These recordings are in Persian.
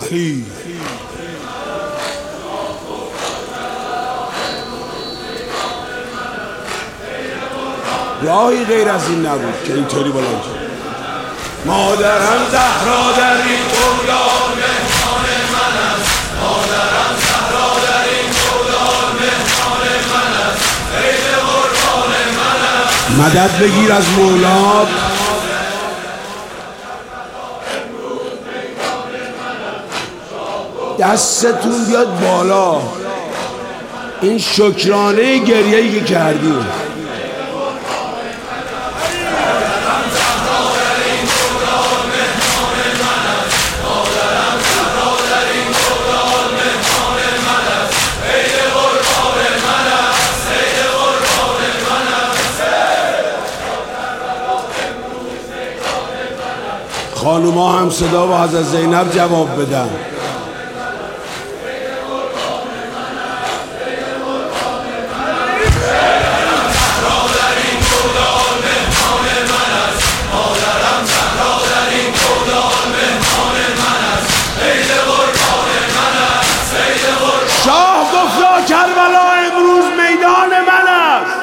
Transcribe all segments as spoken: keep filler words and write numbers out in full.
خی راهی غیر از این نبود که اینطوری بلند شد. مادرم زهرا در این گودال مهمان من است، مادرم زهرا در این گودال مهمان من است، عید قربان من است. مدد بگیر از مولا. دستتون بیاد بالا. این شکرانه گریه‌ای که کردیم. خانوما هم صدا و حضرت زینب جواب بدن. شاه گفت کربلا امروز میدان من است.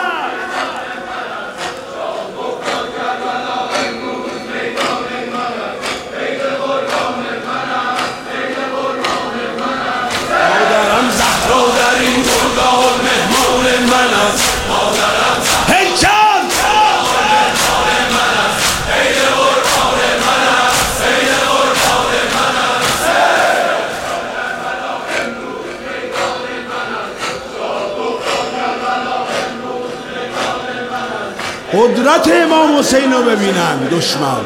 مادرم زهرا در این گودال مهمان من است، مادرم زهرا هیچم مهمان من است، عید قربان من است، عید قربان من است. قدرت امام حسین رو ببینن دشمن.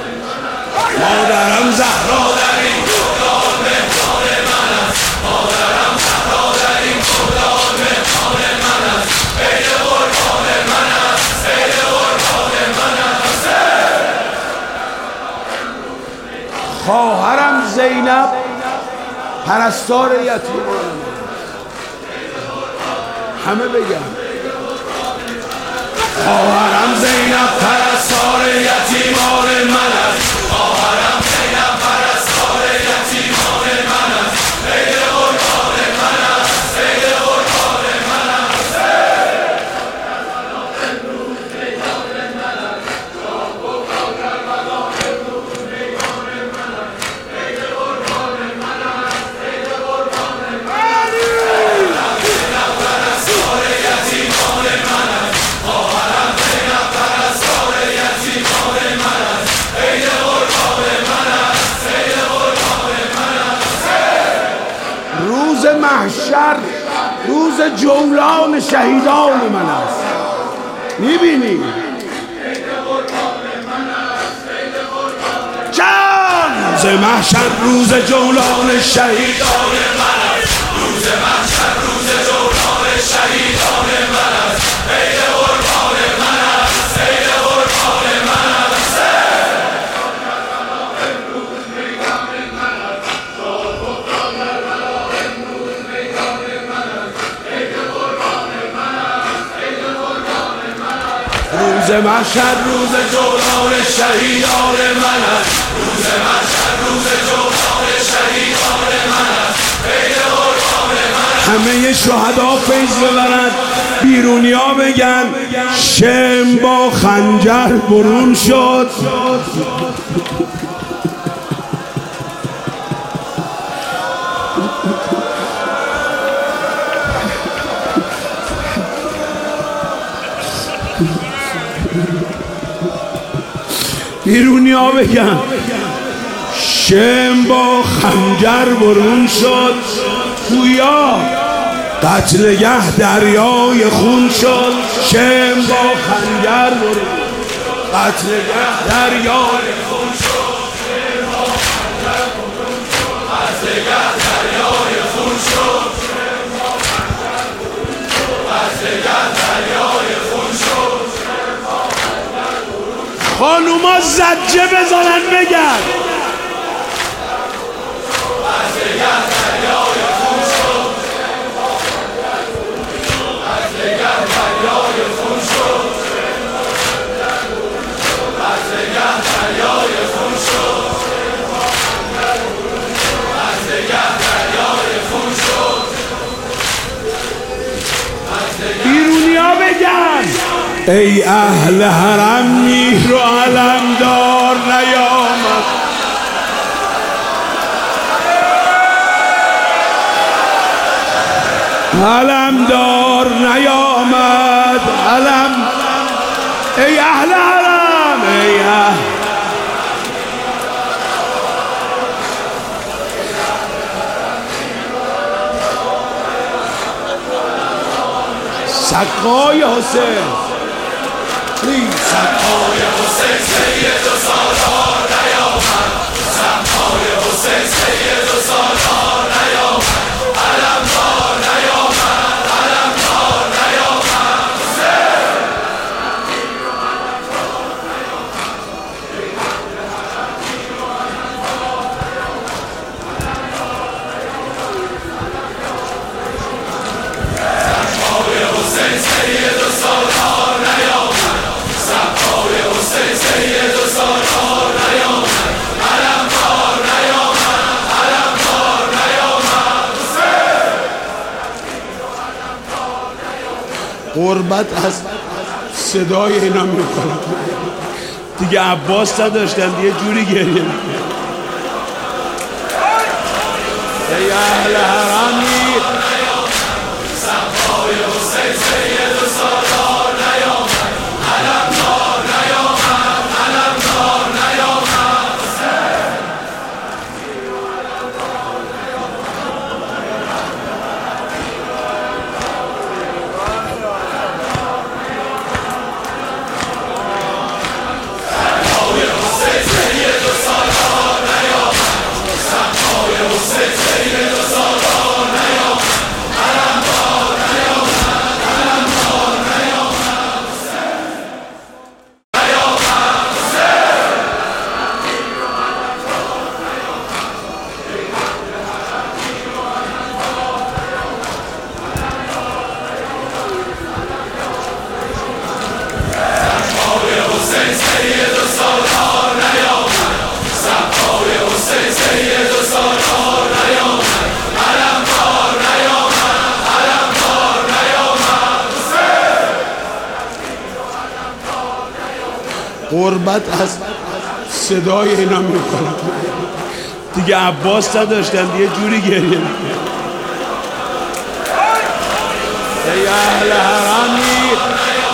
مادرم زهرا در این گودال مهمان من است، مادرم زهرا در این گودال مهمان من است، عید قربان من است، عید قربان من است. خواهرم زینب پرستار یتیمان. همه بگم خواهرم زینب پرستار یتیمان من است، خواهرم زینب پرستار یتیمان من است، عید قربان من است، عید قربان من است. روز محشر روز جولان شهیدان من است. میبینی جان روز محشر روز جولان شهیدان من است، روز محشر روز جولان شهیدان من است، عید قربان من است، عید قربان من است. روز محشر روز جولان شهیدان من است، روز محشر روز جولان شهیدان من است، عید قربان من است. همه شهدا فیض ببرند، بیرونیا بگن شم با خنجر برون شد. بیرونیا بگن شم با خنجر برون شد. گویا قتلگه دریای خون شد. شم با خنجر برون قتلگه دریای خون شد. شم با خنجر برون قتلگه دریای خون شد. قتلگه دریای خون شد. خانوما زجه بزنن بگن ای اهل حرم میر و علمدار نیامد، علمدار نیامد، علم ای اهل حرم، ای اهل سقای حسین، سقای حسین سید و سالار نیامد، سقای حسین سید و سالار نیامد، علمدار نیامد، علمدار نیامد. سقای حسین سید و سالار نیامد، سقای حسین سید و سالار نیامد، علمدار نیامد، علمدار نیامد. قربت از صدای اینا میکنم دیگه. عباس نداشتن یه جوری گریه میکنم. ای اهل حرمی، سقای حسین سید و سالار نیامد، علمدار نیامد، علمدار نیامد. سقای حسین سید و سالار نیامد، سقای حسین سید و سالار نیامد، علمدار نیامد، علمدار نیامد. سقای حسین سید و سالار نیامد، سقای حسین سید و سالار نیامد، علمدار نیامد، علمدار نیامد. قربت از صدای اینا میکنم دیگه. عباس نداشتن یه جوری گریه میکنم. ای اهل حرمی،